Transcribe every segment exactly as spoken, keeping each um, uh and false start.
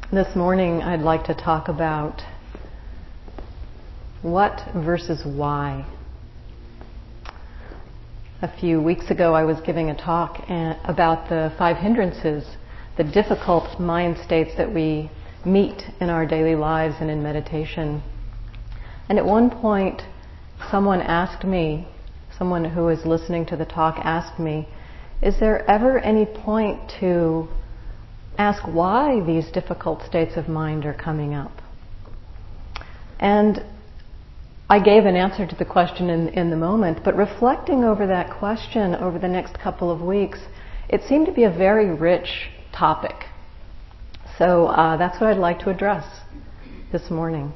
This morning I'd like to talk about what versus why. A few weeks ago I was giving a talk about the five hindrances, the difficult mind states that we meet in our daily lives and in meditation. And at one point someone asked me, someone who was listening to the talk asked me, is there ever any point to ask why these difficult states of mind are coming up? And I gave an answer to the question in, in the moment, but reflecting over that question over the next couple of weeks, it seemed to be a very rich topic. So uh, that's what I'd like to address this morning.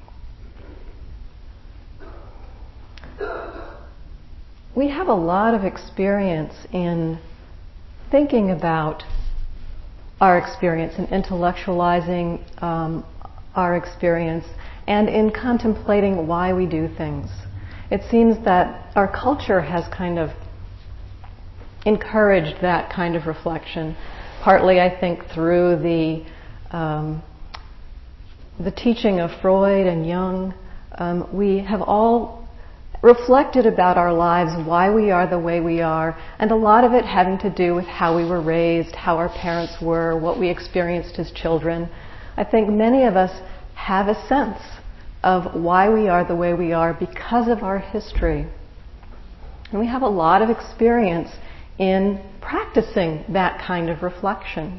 We have a lot of experience in thinking about our experience and intellectualizing um, our experience and in contemplating why we do things. It seems that our culture has kind of encouraged that kind of reflection, partly I think through the um, the teaching of Freud and Jung. Um, we have all reflected about our lives, why we are the way we are, and a lot of it having to do with how we were raised, how our parents were, what we experienced as children. I think many of us have a sense of why we are the way we are because of our history. And we have a lot of experience in practicing that kind of reflection.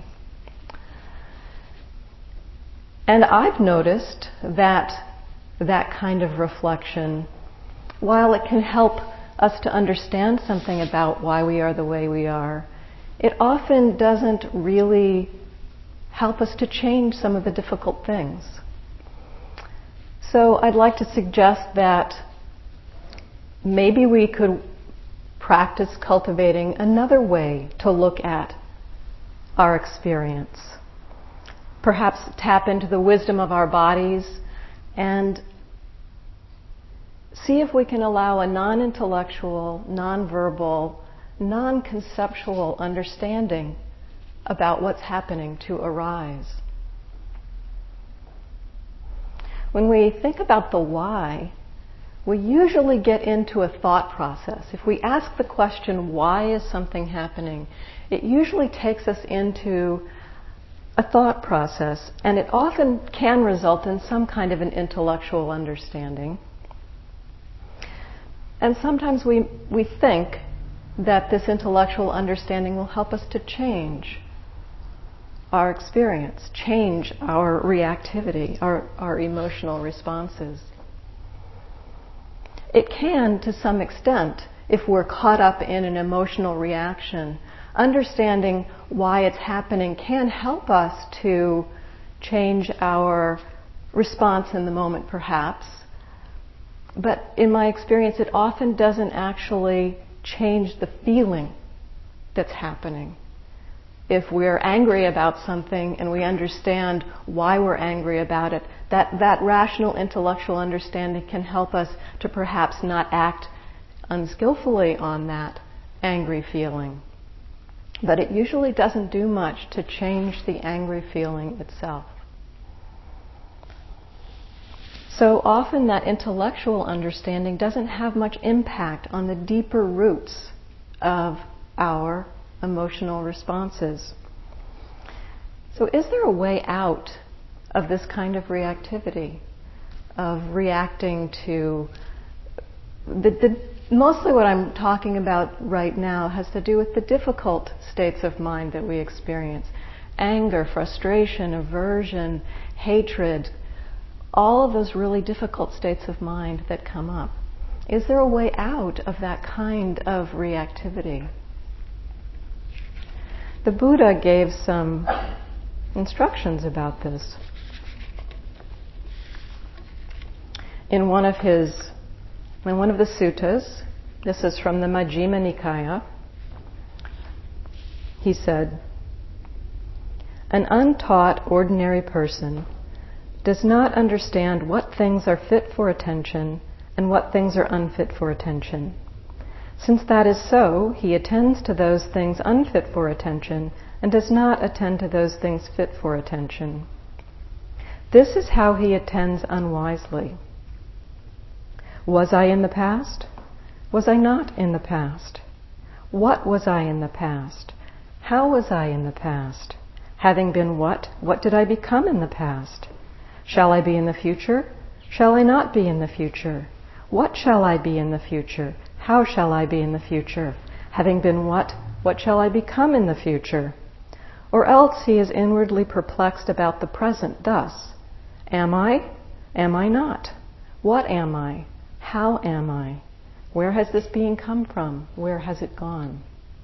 And I've noticed that that kind of reflection, while it can help us to understand something about why we are the way we are, it often doesn't really help us to change some of the difficult things. So I'd like to suggest that maybe we could practice cultivating another way to look at our experience. Perhaps tap into the wisdom of our bodies and see if we can allow a non-intellectual, non-verbal, non-conceptual understanding about what's happening to arise. When we think about the why, we usually get into a thought process. If we ask the question, why is something happening, it usually takes us into a thought process, and it often can result in some kind of an intellectual understanding. And sometimes we, we think that this intellectual understanding will help us to change our experience, change our reactivity, our, our emotional responses. It can, to some extent, if we're caught up in an emotional reaction, understanding why it's happening can help us to change our response in the moment, perhaps. But in my experience, it often doesn't actually change the feeling that's happening. If we're angry about something and we understand why we're angry about it, that, that rational intellectual understanding can help us to perhaps not act unskillfully on that angry feeling. But it usually doesn't do much to change the angry feeling itself. So often that intellectual understanding doesn't have much impact on the deeper roots of our emotional responses. So is there a way out of this kind of reactivity, of reacting to the, the mostly what I'm talking about right now has to do with the difficult states of mind that we experience. Anger, frustration, aversion, hatred, all of those really difficult states of mind that come up. Is there a way out of that kind of reactivity? The Buddha gave some instructions about this. In one of his, in one of the suttas, this is from the Majjhima Nikaya, he said, "An untaught ordinary person does not understand what things are fit for attention and what things are unfit for attention. Since that is so, he attends to those things unfit for attention and does not attend to those things fit for attention. This is how he attends unwisely. Was I in the past? Was I not in the past? What was I in the past? How was I in the past? Having been what, what did I become in the past? Shall I be in the future? Shall I not be in the future? What shall I be in the future? How shall I be in the future? Having been what, what shall I become in the future? Or else he is inwardly perplexed about the present thus: am I? Am I not? What am I? How am I? Where has this being come from? Where has it gone?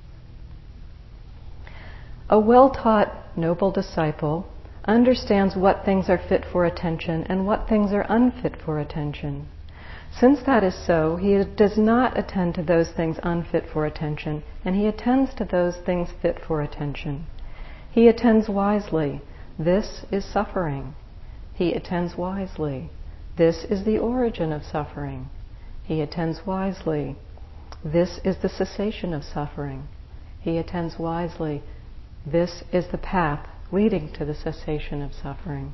A well-taught, noble disciple understands what things are fit for attention and what things are unfit for attention. Since that is so, he does not attend to those things unfit for attention, and he attends to those things fit for attention. He attends wisely. This is suffering. He attends wisely. This is the origin of suffering. He attends wisely. This is the cessation of suffering. He attends wisely. This is the path leading to the cessation of suffering.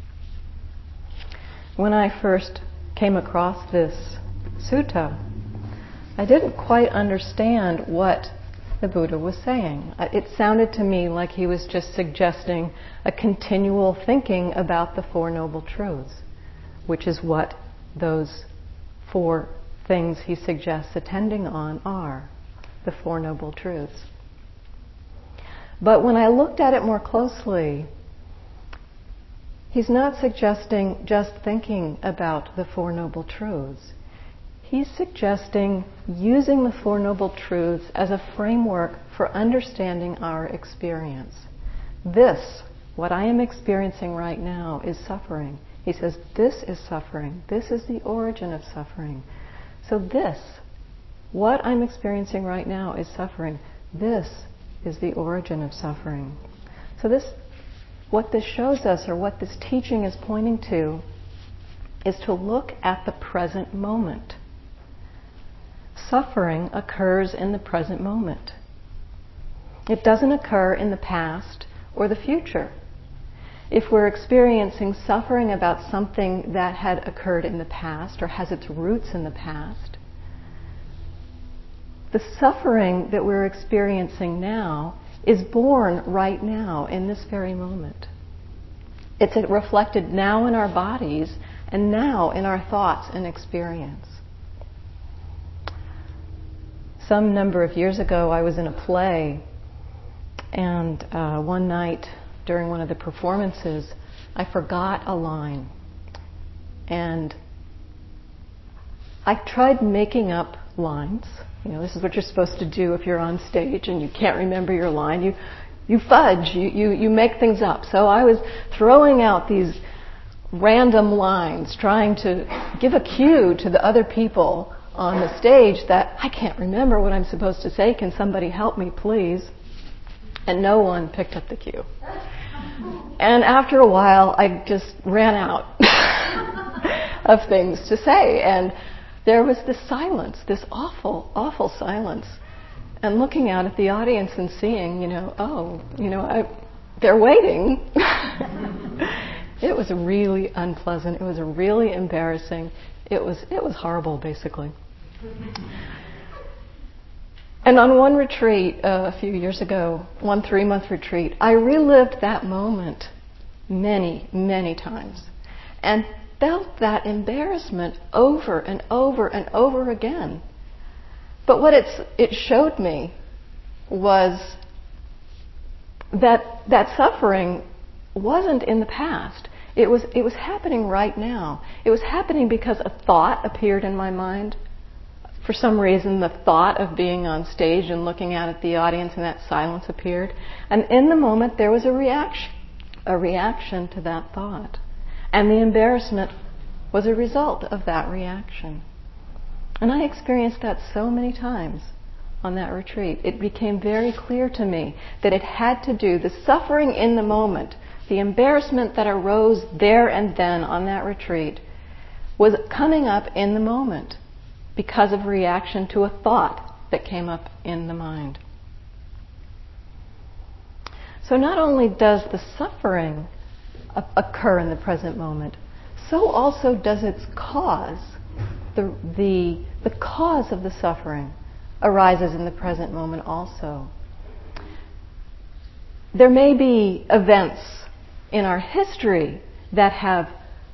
When I first came across this sutta, I didn't quite understand what the Buddha was saying. It sounded to me like he was just suggesting a continual thinking about the Four Noble Truths, which is what those four things he suggests attending on are, the Four Noble Truths. But when I looked at it more closely, he's not suggesting just thinking about the Four Noble Truths. He's suggesting using the Four Noble Truths as a framework for understanding our experience. This, what I am experiencing right now, is suffering. He says, this is suffering. This is the origin of suffering. So this, what I'm experiencing right now, is suffering. This is the origin of suffering. So this, what this shows us, or what this teaching is pointing to, is to look at the present moment. Suffering occurs in the present moment. It doesn't occur in the past or the future. If we're experiencing suffering about something that had occurred in the past or has its roots in the past, the suffering that we're experiencing now is born right now in this very moment. It's reflected now in our bodies and now in our thoughts and experience. Some number of years ago, I was in a play, and uh, one night during one of the performances, I forgot a line. And I tried making up lines. You know, this is what you're supposed to do if you're on stage and you can't remember your line. You you fudge, you, you, you make things up. So I was throwing out these random lines, trying to give a cue to the other people on the stage that I can't remember what I'm supposed to say. Can somebody help me, please? And no one picked up the cue. And after a while, I just ran out of things to say. And there was this silence, this awful, awful silence. And looking out at the audience and seeing, you know, oh, you know, I, they're waiting. It was really unpleasant. It was really embarrassing. It was, it was horrible, basically. And on one retreat uh, a few years ago, one three-month retreat, I relived that moment many, many times and felt that embarrassment over and over and over again. But what it's, it showed me was that that suffering wasn't in the past. It was, it was happening right now. It was happening because a thought appeared in my mind. For some reason, the thought of being on stage and looking out at the audience and that silence appeared. And in the moment, there was a reaction, a reaction to that thought. And the embarrassment was a result of that reaction. And I experienced that so many times on that retreat. It became very clear to me that it had to do, the suffering in the moment, the embarrassment that arose there and then on that retreat, was coming up in the moment because of reaction to a thought that came up in the mind. So not only does the suffering occur in the present moment, so also does its cause. The, the, the cause of the suffering arises in the present moment also. There may be events in our history that have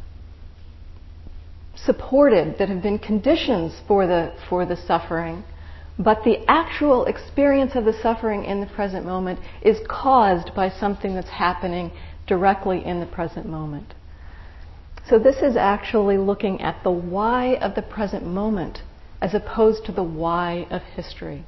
supported, that have been conditions for the, for the suffering, but the actual experience of the suffering in the present moment is caused by something that's happening directly in the present moment. So this is actually looking at the why of the present moment as opposed to the why of history.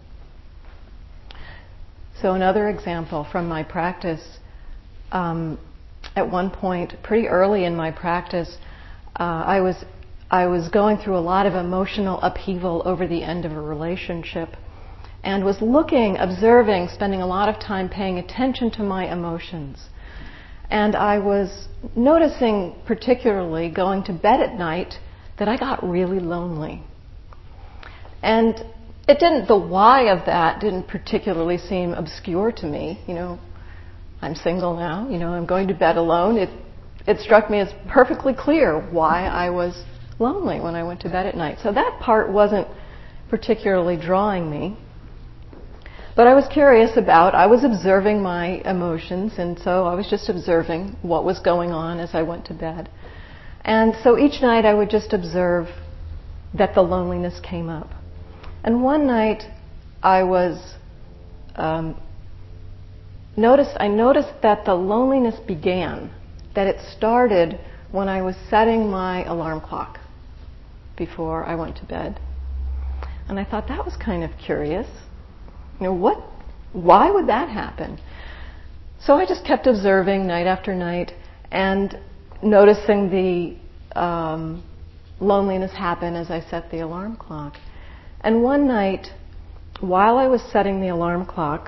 So another example from my practice, um, at one point, pretty early in my practice, uh, I was I was going through a lot of emotional upheaval over the end of a relationship, and was looking, observing, spending a lot of time paying attention to my emotions. And I was noticing, particularly going to bed at night, that I got really lonely. And it didn't, the why of that didn't particularly seem obscure to me. You know, I'm single now, you know, I'm going to bed alone. It, it struck me as perfectly clear why I was lonely when I went to bed at night. So that part wasn't particularly drawing me. But I was curious about, I was observing my emotions, and so I was just observing what was going on as I went to bed. And so each night I would just observe that the loneliness came up. And one night I was, um, noticed, I noticed that the loneliness began, that it started when I was setting my alarm clock before I went to bed. And I thought that was kind of curious. You know, what, why would that happen? So I just kept observing night after night and noticing the um, loneliness happen as I set the alarm clock. And one night, while I was setting the alarm clock,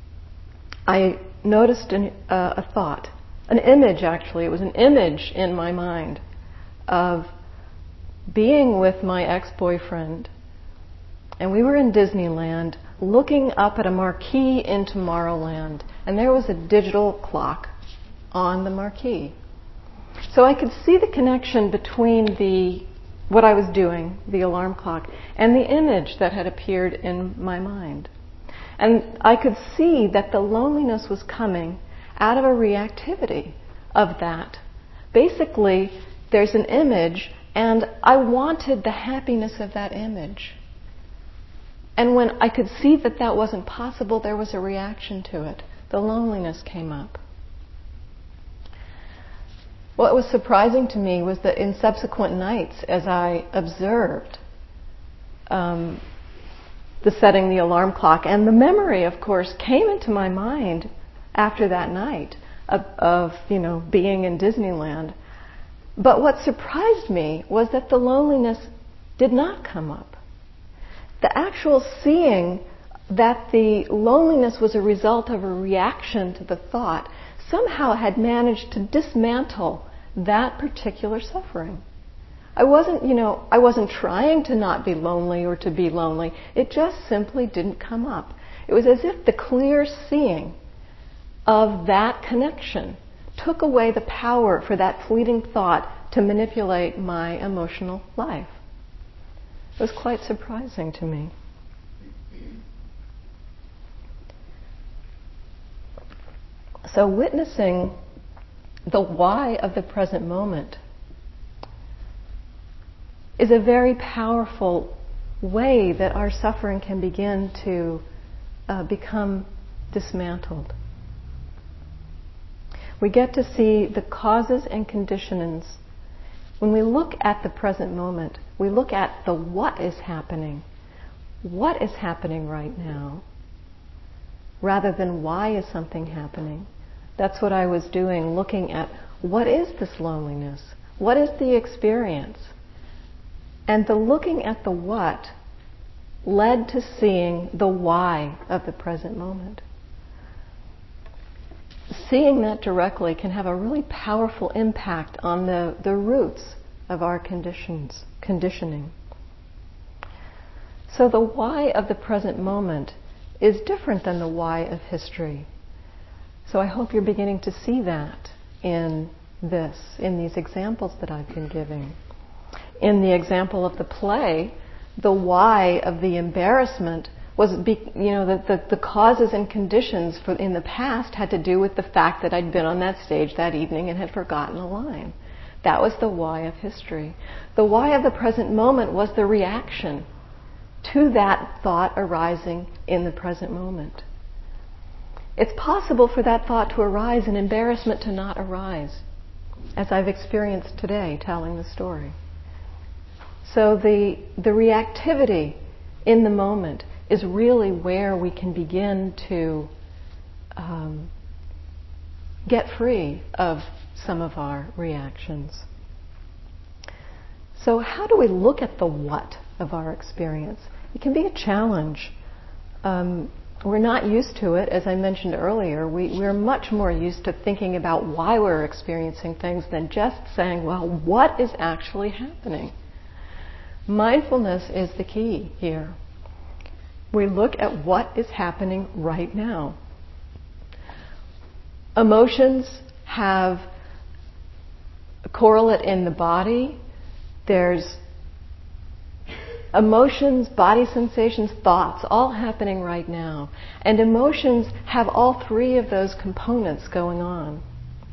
I noticed an, uh, a thought, an image actually. It was an image in my mind of being with my ex-boyfriend. And we were in Disneyland looking up at a marquee in Tomorrowland. And there was a digital clock on the marquee. So I could see the connection between the what I was doing, the alarm clock, and the image that had appeared in my mind. And I could see that the loneliness was coming out of a reactivity of that. Basically, there's an image, and I wanted the happiness of that image. And when I could see that that wasn't possible, there was a reaction to it. The loneliness came up. What was surprising to me was that in subsequent nights, as I observed um, the setting the alarm clock, and the memory, of course, came into my mind after that night of, of you know, being in Disneyland. But what surprised me was that the loneliness did not come up. The actual seeing that the loneliness was a result of a reaction to the thought somehow had managed to dismantle that particular suffering. I wasn't, you know, I wasn't trying to not be lonely or to be lonely. It just simply didn't come up. It was as if the clear seeing of that connection took away the power for that fleeting thought to manipulate my emotional life. It was quite surprising to me. So witnessing the why of the present moment is a very powerful way that our suffering can begin to uh, become dismantled. We get to see the causes and conditions. When we look at the present moment, we look at the what is happening. What is happening right now? Rather than why is something happening. That's what I was doing, looking at what is this loneliness? What is the experience? And the looking at the what led to seeing the why of the present moment. Seeing that directly can have a really powerful impact on the, the roots of our conditions, conditioning. So the why of the present moment is different than the why of history. So I hope you're beginning to see that in this in these examples that I've been giving. In the example of the play, the why of the embarrassment was, be, you know, the, the, the causes and conditions for in the past had to do with the fact that I'd been on that stage that evening and had forgotten a line. That was the why of history. The why of the present moment was the reaction to that thought arising in the present moment. It's possible for that thought to arise and embarrassment to not arise, as I've experienced today telling the story. So the, the reactivity in the moment is really where we can begin to um, get free of some of our reactions. So how do we look at the what of our experience? It can be a challenge. Um, we're not used to it, as I mentioned earlier. We, we're much more used to thinking about why we're experiencing things than just saying, well, what is actually happening? Mindfulness is the key here. We look at what is happening right now. Emotions have a correlate in the body. There's emotions, body sensations, thoughts, all happening right now. And emotions have all three of those components going on.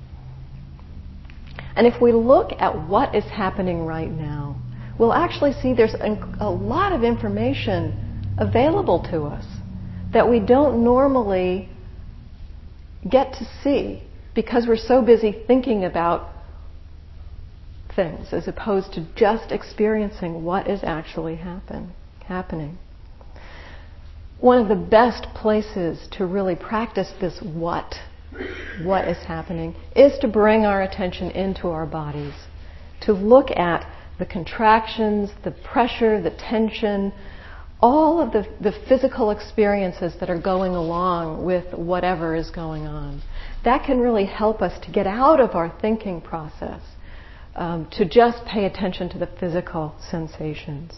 And if we look at what is happening right now, we'll actually see there's a lot of information available to us that we don't normally get to see because we're so busy thinking about things as opposed to just experiencing what is actually happen, happening. One of the best places to really practice this what, what is happening, is to bring our attention into our bodies, to look at the contractions, the pressure, the tension, all of the, the physical experiences that are going along with whatever is going on. That can really help us to get out of our thinking process, um, to just pay attention to the physical sensations.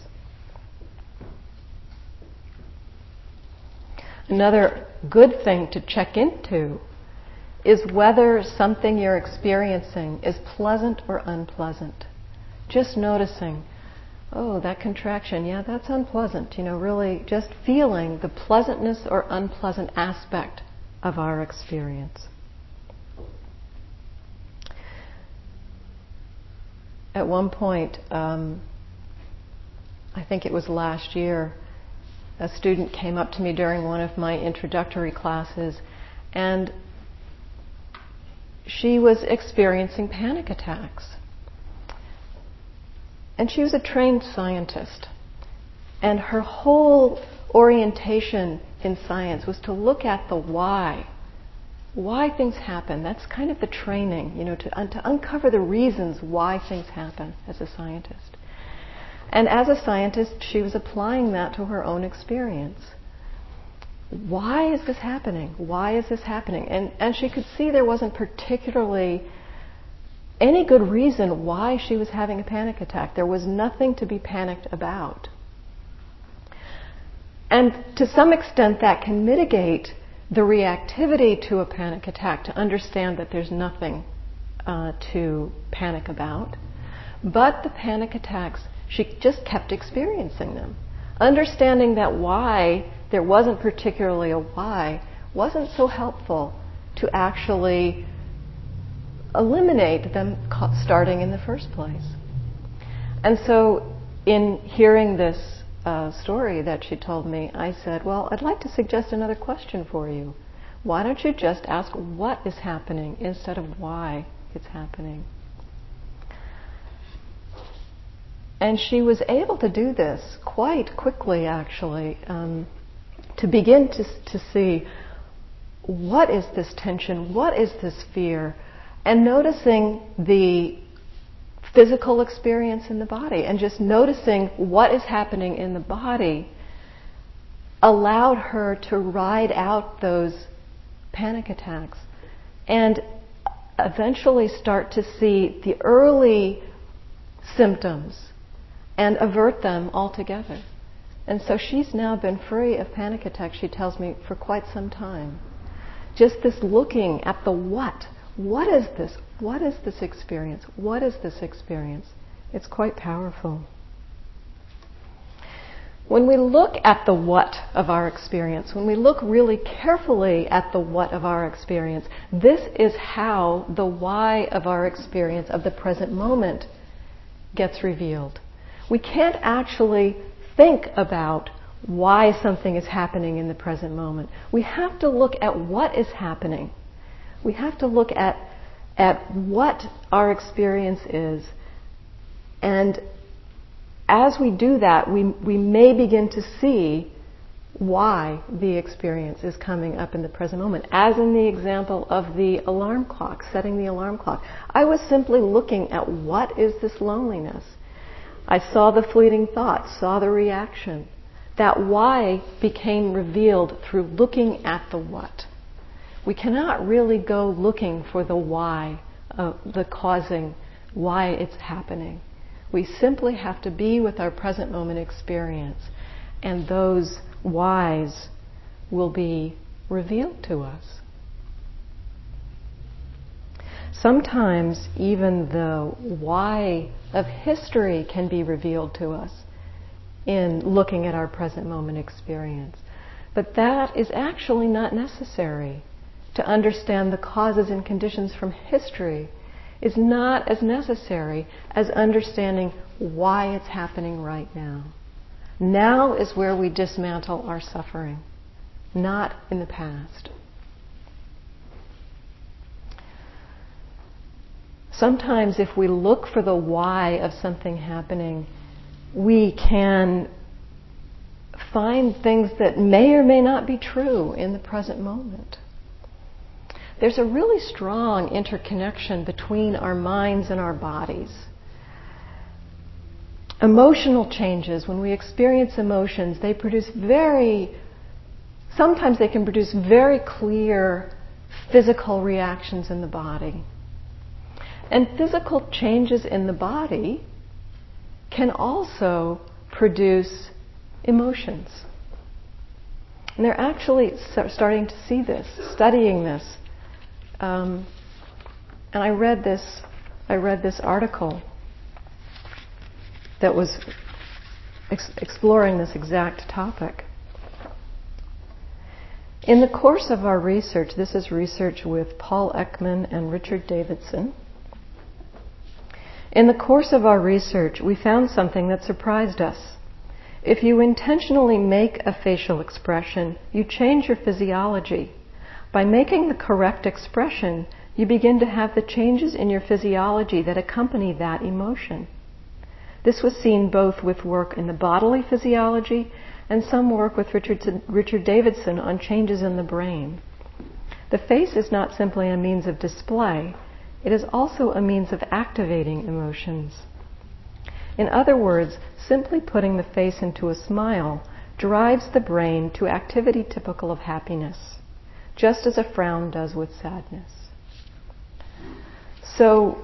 Another good thing to check into is whether something you're experiencing is pleasant or unpleasant. Just noticing, oh, that contraction, yeah, that's unpleasant. You know, really just feeling the pleasantness or unpleasant aspect of our experience. At one point, um, I think it was last year, a student came up to me during one of my introductory classes, and she was experiencing panic attacks. And she was a trained scientist. And her whole orientation in science was to look at the why. Why things happen. That's kind of the training, you know, to, un- to uncover the reasons why things happen as a scientist. And as a scientist, she was applying that to her own experience. Why is this happening? Why is this happening? And, and she could see there wasn't particularly any good reason why she was having a panic attack. There was nothing to be panicked about. And to some extent that can mitigate the reactivity to a panic attack, to understand that there's nothing uh, to panic about. But the panic attacks, she just kept experiencing them. Understanding that why there wasn't particularly a why wasn't so helpful to actually eliminate them starting in the first place. And so in hearing this uh, story that she told me, I said, well, I'd like to suggest another question for you. Why don't you just ask what is happening instead of why it's happening? And she was able to do this quite quickly, actually, um, to begin to, to see what is this tension, what is this fear, and noticing the physical experience in the body, and just noticing what is happening in the body allowed her to ride out those panic attacks and eventually start to see the early symptoms and avert them altogether. And so she's now been free of panic attacks, she tells me, for quite some time. Just this looking at the what. What is this? What is this experience? What is this experience? It's quite powerful. When we look at the what of our experience, when we look really carefully at the what of our experience, this is how the why of our experience of the present moment gets revealed. We can't actually think about why something is happening in the present moment. We have to look at what is happening. We have to look at, at what our experience is. And as we do that, we, we may begin to see why the experience is coming up in the present moment. As in the example of the alarm clock, setting the alarm clock. I was simply looking at what is this loneliness. I saw the fleeting thought, saw the reaction. That why became revealed through looking at the what. We cannot really go looking for the why, uh, the causing, why it's happening. We simply have to be with our present moment experience, and those whys will be revealed to us. Sometimes even the why of history can be revealed to us in looking at our present moment experience. But that is actually not necessary. To understand the causes and conditions from history is not as necessary as understanding why it's happening right now. Now is where we dismantle our suffering, not in the past. Sometimes if we look for the why of something happening, we can find things that may or may not be true in the present moment. There's a really strong interconnection between our minds and our bodies. Emotional changes, when we experience emotions, they produce very, sometimes they can produce very clear physical reactions in the body. And physical changes in the body can also produce emotions. And they're actually starting to see this, studying this. Um, and I read this, I read this article that was ex- exploring this exact topic. In the course of our research, this is research with Paul Ekman and Richard Davidson. In the course of our research, we found something that surprised us. If you intentionally make a facial expression, you change your physiology. By making the correct expression, you begin to have the changes in your physiology that accompany that emotion. This was seen both with work in the bodily physiology and some work with Richard, Richard Davidson on changes in the brain. The face is not simply a means of display, it is also a means of activating emotions. In other words, simply putting the face into a smile drives the brain to activity typical of happiness, just as a frown does with sadness. So,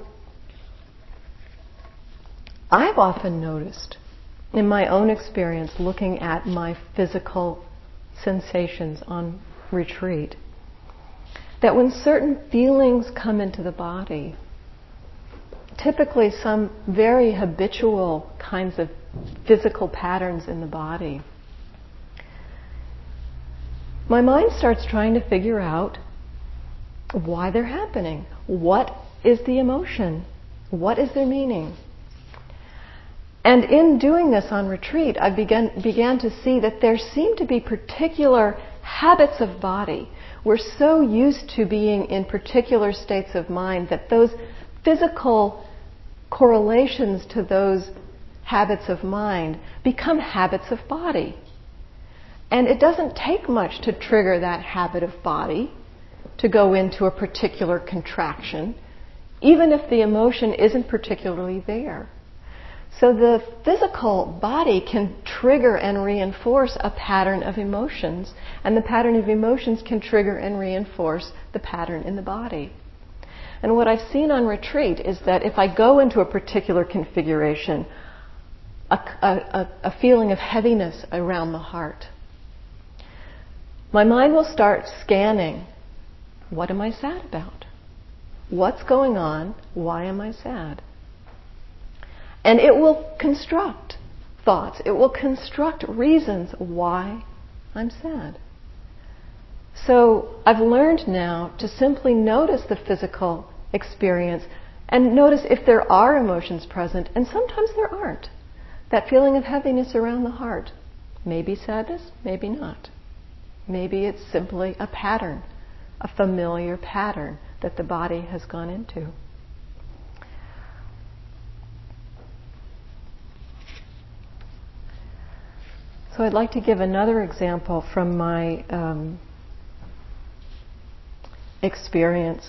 I've often noticed in my own experience looking at my physical sensations on retreat that when certain feelings come into the body, typically some very habitual kinds of physical patterns in the body, my mind starts trying to figure out why they're happening. What is the emotion? What is their meaning? And in doing this on retreat, I began, began to see that there seem to be particular habits of body. We're so used to being in particular states of mind that those physical correlations to those habits of mind become habits of body. And it doesn't take much to trigger that habit of body to go into a particular contraction, even if the emotion isn't particularly there. So the physical body can trigger and reinforce a pattern of emotions, and the pattern of emotions can trigger and reinforce the pattern in the body. And what I've seen on retreat is that if I go into a particular configuration, a, a, a feeling of heaviness around the heart, my mind will start scanning, what am I sad about? what's going on? Why am I sad? And it will construct thoughts. It will construct reasons why I'm sad. So I've learned now to simply notice the physical experience and notice if there are emotions present, and sometimes there aren't. That feeling of heaviness around the heart. Maybe sadness, maybe not. Maybe it's simply a pattern, a familiar pattern that the body has gone into. So I'd like to give another example from my um, experience.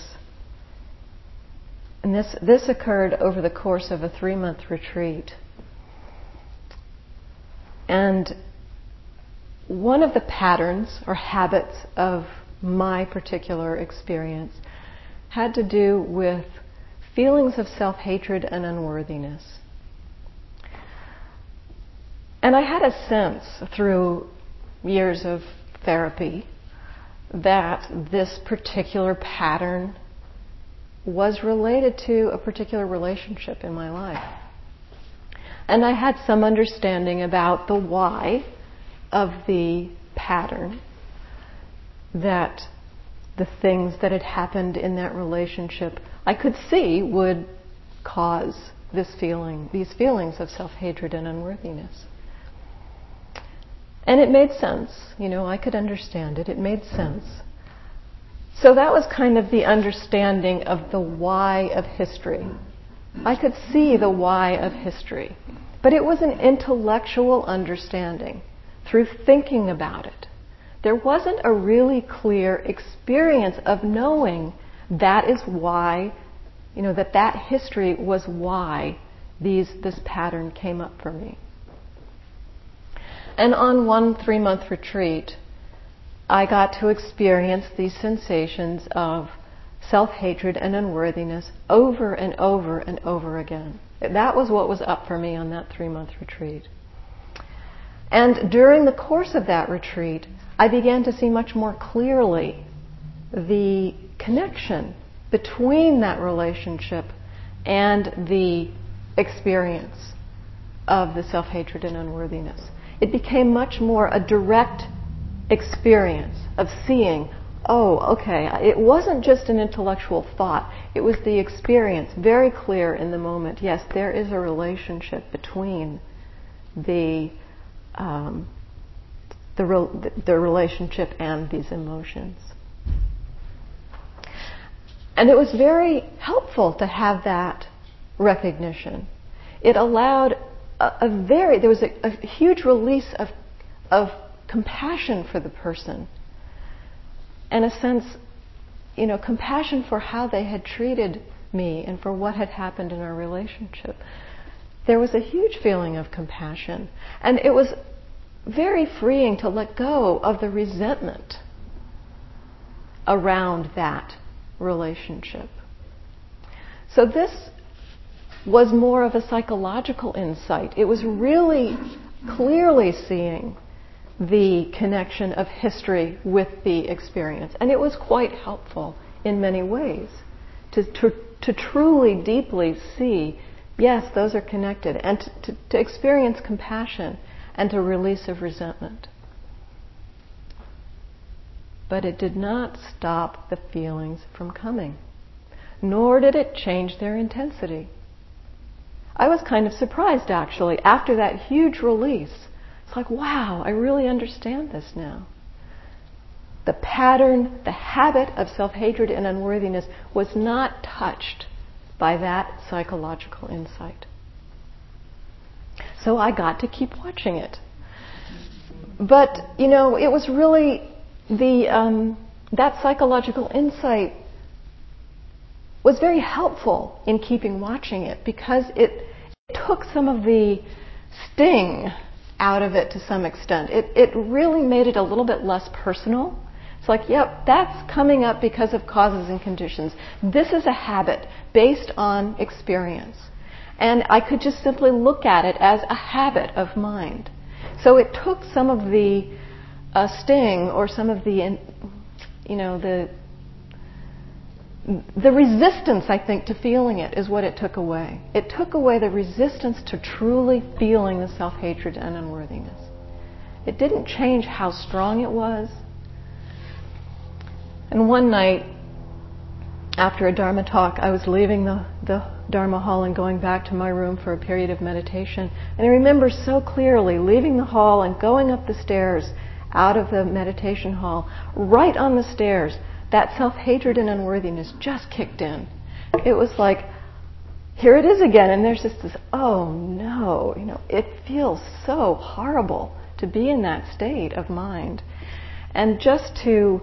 And this, this occurred over the course of a three-month retreat. And one of the patterns or habits of my particular experience had to do with feelings of self-hatred and unworthiness. And I had a sense through years of therapy that this particular pattern was related to a particular relationship in my life. And I had some understanding about the why of the pattern, that the things that had happened in that relationship I could see would cause this feeling, these feelings of self-hatred and unworthiness. And it made sense, you know, I could understand it, it made sense. So that was kind of the understanding of the why of history. I could see the why of history, but it was an intellectual understanding through thinking about it. There wasn't a really clear experience of knowing that is why, you know, that that history was why these this pattern came up for me. And on one three-month retreat, I got to experience these sensations of self-hatred and unworthiness over and over and over again. That was what was up for me on that three-month retreat. And during the course of that retreat, I began to see much more clearly the connection between that relationship and the experience of the self-hatred and unworthiness. It became much more a direct experience of seeing, oh, okay, it wasn't just an intellectual thought, it was the experience, very clear in the moment. Yes, there is a relationship between the um, the, re- the relationship and these emotions. And it was very helpful to have that recognition. It allowed a, a very, there was a, a huge release of, of compassion for the person. And a sense, you know, compassion for how they had treated me and for what had happened in our relationship. There was a huge feeling of compassion. And it was very freeing to let go of the resentment around that relationship. So this was more of a psychological insight. It was really clearly seeing the connection of history with the experience. And it was quite helpful in many ways to, to, to truly, deeply see, yes, those are connected, and to, to, to experience compassion and a release of resentment. But it did not stop the feelings from coming, nor did it change their intensity. I was kind of surprised, actually, after that huge release. It's like, wow, I really understand this now. The pattern, the habit of self-hatred and unworthiness was not touched by that psychological insight. So I got to keep watching it. But, you know, it was really the um, that psychological insight was very helpful in keeping watching it, because it, it took some of the sting out of it to some extent. It, it really made it a little bit less personal. It's like, yep, that's coming up because of causes and conditions. This is a habit based on experience. And I could just simply look at it as a habit of mind. So it took some of the uh, sting or some of the, you know, the the resistance, I think, to feeling it is what it took away. It took away the resistance to truly feeling the self-hatred and unworthiness. It didn't change how strong it was. And one night, after a Dharma talk, I was leaving the, the Dharma hall and going back to my room for a period of meditation. And I remember so clearly leaving the hall and going up the stairs out of the meditation hall. Right on the stairs, that self-hatred and unworthiness just kicked in. It was like, here it is again. And there's just this, oh no, you know, it feels so horrible to be in that state of mind. And just to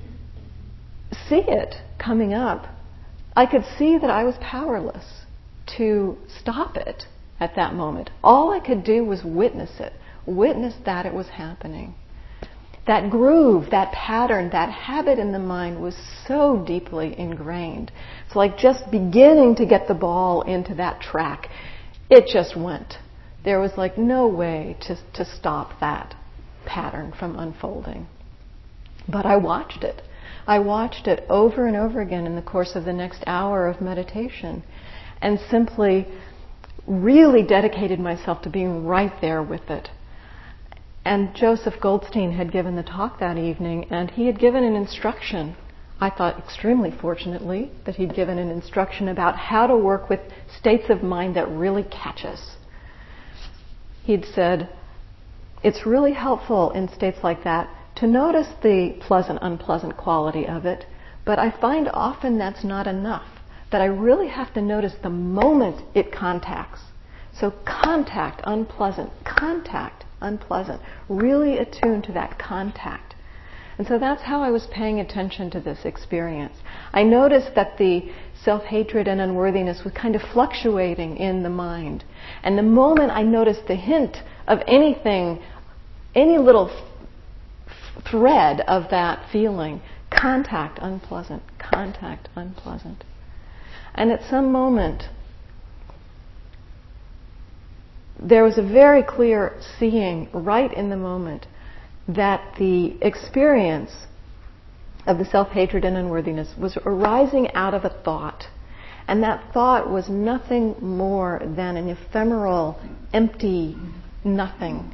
see it coming up, I could see that I was powerless to stop it at that moment. All I could do was witness it, witness that it was happening. That groove, that pattern, that habit in the mind was so deeply ingrained. It's like just beginning to get the ball into that track. It just went. There was like no way to, to stop that pattern from unfolding. But I watched it. I watched it over and over again in the course of the next hour of meditation, and simply really dedicated myself to being right there with it. And Joseph Goldstein had given the talk that evening, and he had given an instruction, I thought extremely fortunately, that he'd given an instruction about how to work with states of mind that really catch us. He'd said, it's really helpful in states like that to notice the pleasant, unpleasant quality of it, but I find often that's not enough, that I really have to notice the moment it contacts. So contact, unpleasant, contact, unpleasant, really attuned to that contact. And so that's how I was paying attention to this experience. I noticed that the self-hatred and unworthiness was kind of fluctuating in the mind. And the moment I noticed the hint of anything, any little thread of that feeling, contact, unpleasant, contact, unpleasant. And at some moment, there was a very clear seeing right in the moment that the experience of the self-hatred and unworthiness was arising out of a thought. And that thought was nothing more than an ephemeral, empty nothing.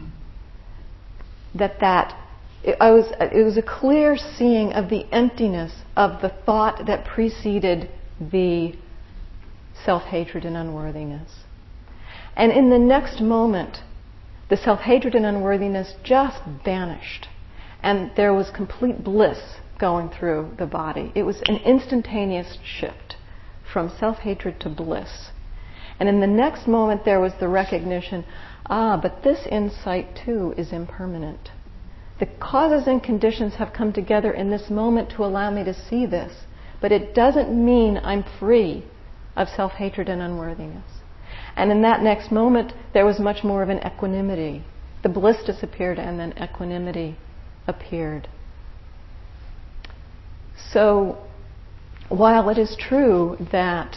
That that I was, it was a clear seeing of the emptiness of the thought that preceded the self-hatred and unworthiness. And in the next moment, the self-hatred and unworthiness just vanished. And there was complete bliss going through the body. It was an instantaneous shift from self-hatred to bliss. And in the next moment, there was the recognition, ah, but this insight too is impermanent. The causes and conditions have come together in this moment to allow me to see this, but it doesn't mean I'm free of self-hatred and unworthiness. And in that next moment, there was much more of an equanimity. The bliss disappeared and then equanimity appeared. So, while it is true that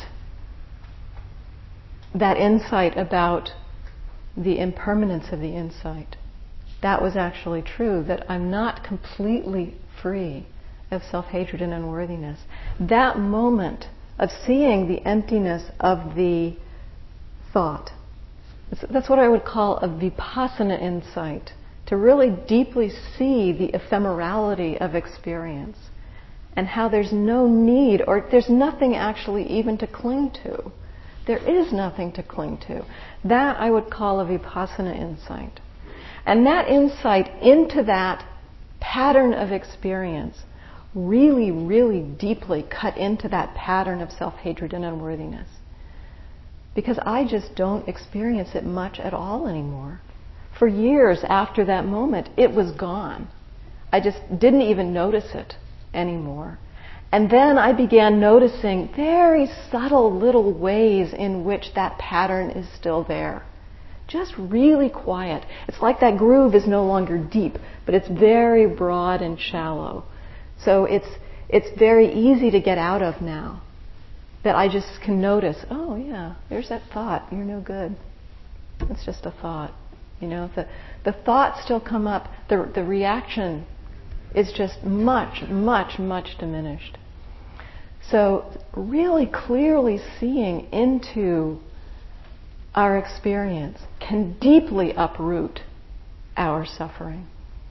that insight about the impermanence of the insight, that was actually true, that I'm not completely free of self-hatred and unworthiness. That moment of seeing the emptiness of the thought, that's what I would call a vipassana insight, to really deeply see the ephemerality of experience and how there's no need, or there's nothing actually even to cling to. There is nothing to cling to. That I would call a vipassana insight. And that insight into that pattern of experience really, really deeply cut into that pattern of self-hatred and unworthiness. Because I just don't experience it much at all anymore. For years after that moment, it was gone. I just didn't even notice it anymore. And then I began noticing very subtle little ways in which that pattern is still there. Just really quiet. It's like that groove is no longer deep, but it's very broad and shallow. So it's it's very easy to get out of now. That I just can notice, oh yeah, there's that thought, you're no good. It's just a thought. You know, the the thoughts still come up, the the reaction is just much, much, much diminished. So really clearly seeing into our experience can deeply uproot our suffering.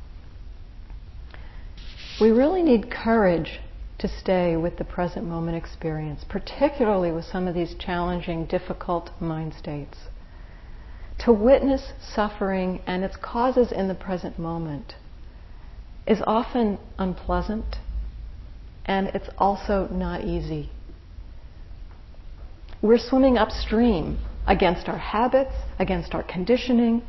We really need courage to stay with the present moment experience, particularly with some of these challenging, difficult mind states. To witness suffering and its causes in the present moment is often unpleasant, and it's also not easy. We're swimming upstream against our habits, against our conditioning.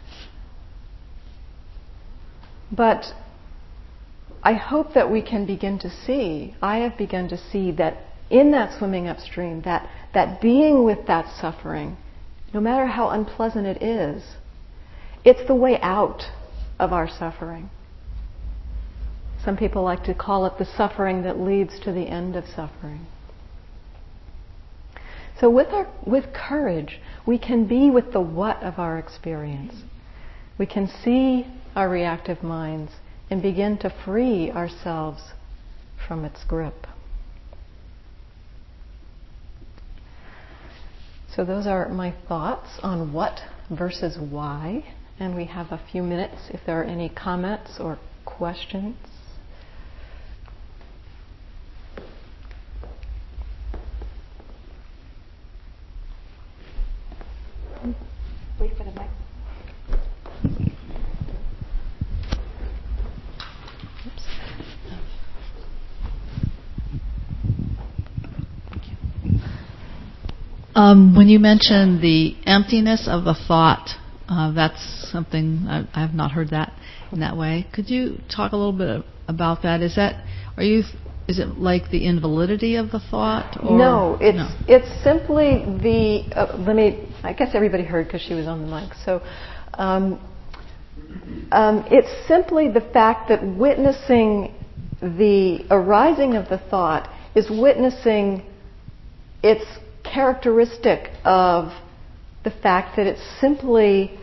But I hope that we can begin to see, I have begun to see that in that swimming upstream, that, that being with that suffering, no matter how unpleasant it is, it's the way out of our suffering. Some people like to call it the suffering that leads to the end of suffering. So with our, with courage, we can be with the what of our experience. We can see our reactive minds and begin to free ourselves from its grip. So those are my thoughts on what versus why. And we have a few minutes if there are any comments or questions. Wait for the mic. Oops. Um, when you mentioned the emptiness of the thought, uh, that's something I, I have not heard that in that way. Could you talk a little bit about that? Is that are you? Is it like the invalidity of the thought? Or no, it's no? it's simply the. Uh, let me. I guess everybody heard because she was on the mic. So, um, um, it's simply the fact that witnessing the arising of the thought is witnessing its characteristic of the fact that it's simply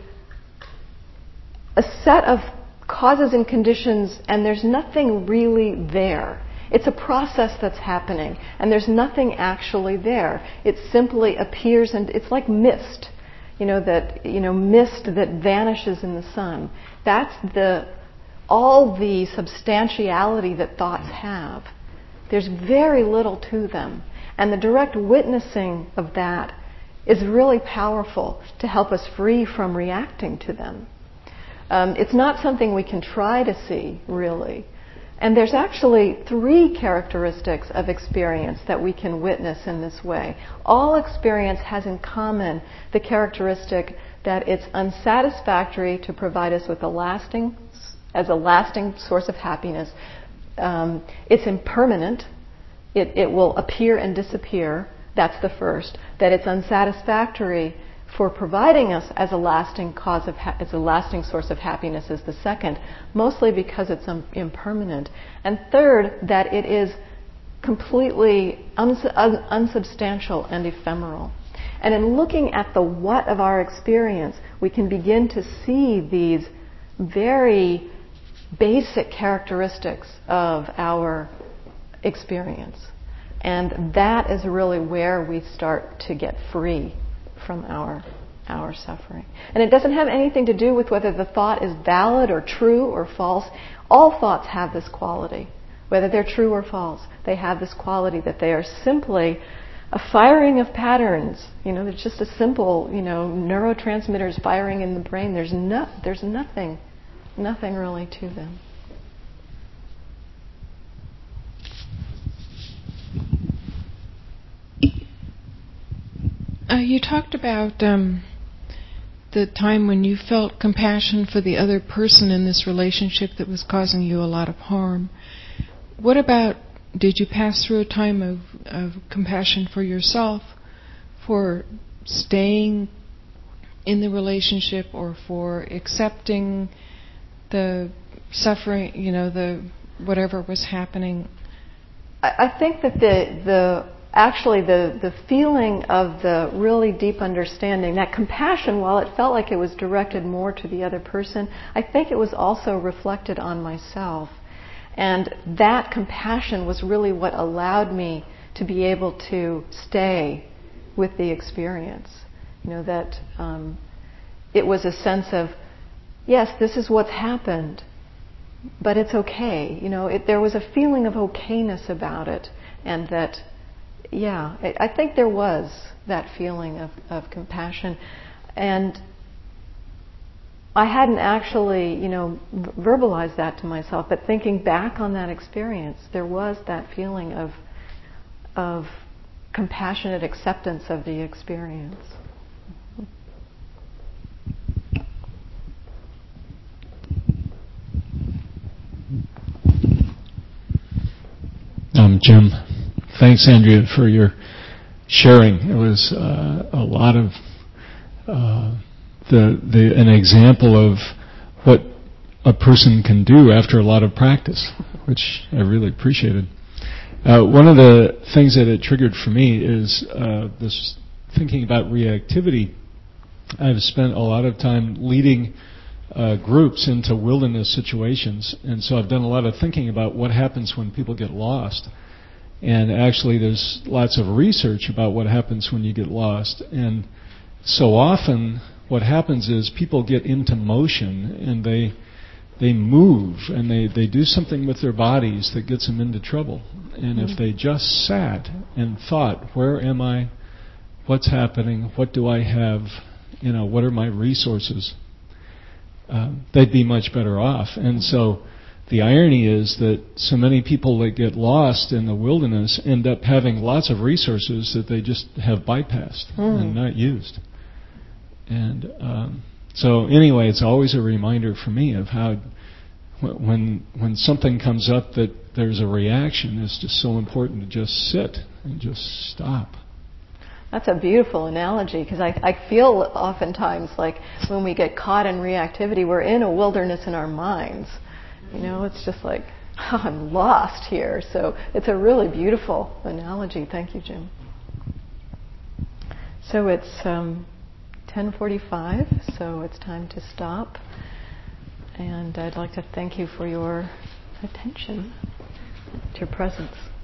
a set of causes and conditions, and there's nothing really there. It's a process that's happening, and there's nothing actually there. It simply appears, and it's like mist, you know, that you know, mist that vanishes in the sun. That's the all the substantiality that thoughts have. There's very little to them. And the direct witnessing of that is really powerful to help us free from reacting to them. Um, it's not something we can try to see, really. And there's actually three characteristics of experience that we can witness in this way. All experience has in common the characteristic that it's unsatisfactory to provide us with a lasting, as a lasting source of happiness. Um, it's impermanent. It, it will appear and disappear. That's the first. That it's unsatisfactory for providing us as a lasting cause of ha- as a lasting source of happiness is the second, mostly because it's um, impermanent. And third, that it is completely uns- un- unsubstantial and ephemeral. And in looking at the what of our experience, we can begin to see these very basic characteristics of our experience. And that is really where we start to get free from our our suffering. And it doesn't have anything to do with whether the thought is valid or true or false. All thoughts have this quality, whether they're true or false. They have this quality that they are simply a firing of patterns. You know, it's just a simple, you know, neurotransmitters firing in the brain. There's no, there's nothing, nothing really to them. Uh, you talked about um, the time when you felt compassion for the other person in this relationship that was causing you a lot of harm. What about, did you pass through a time of, of compassion for yourself, for staying in the relationship or for accepting the suffering, you know, the whatever was happening? I, I think that the the Actually, the, the feeling of the really deep understanding, that compassion, while it felt like it was directed more to the other person, I think it was also reflected on myself. And that compassion was really what allowed me to be able to stay with the experience. You know, that um, it was a sense of, yes, this is what's happened, but it's okay. You know, it, there was a feeling of okayness about it, and that, yeah, I, I think there was that feeling of, of compassion. And I hadn't actually, you know, verbalized that to myself, but thinking back on that experience, there was that feeling of of compassionate acceptance of the experience. Um, Jim, thanks, Andrea, for your sharing. It was uh, a lot of uh, the the an example of what a person can do after a lot of practice, which I really appreciated. Uh, one of the things that it triggered for me is uh, this thinking about reactivity. I've spent a lot of time leading uh, groups into wilderness situations, and so I've done a lot of thinking about what happens when people get lost. And actually, there's lots of research about what happens when you get lost. And so often, what happens is people get into motion, and they they move, and they, they do something with their bodies that gets them into trouble. And mm-hmm. if they just sat and thought, where am I? What's happening? What do I have? You know, what are my resources? Uh, they'd be much better off. And so the irony is that so many people that get lost in the wilderness end up having lots of resources that they just have bypassed mm. and not used. And um, so anyway, it's always a reminder for me of how when when something comes up that there's a reaction, it's just so important to just sit and just stop. That's a beautiful analogy, because I, I feel oftentimes like when we get caught in reactivity, we're in a wilderness in our minds. You know, it's just like, oh, I'm lost here. So it's a really beautiful analogy. Thank you, Jim. So it's um, ten forty-five, so it's time to stop. And I'd like to thank you for your attention, your presence.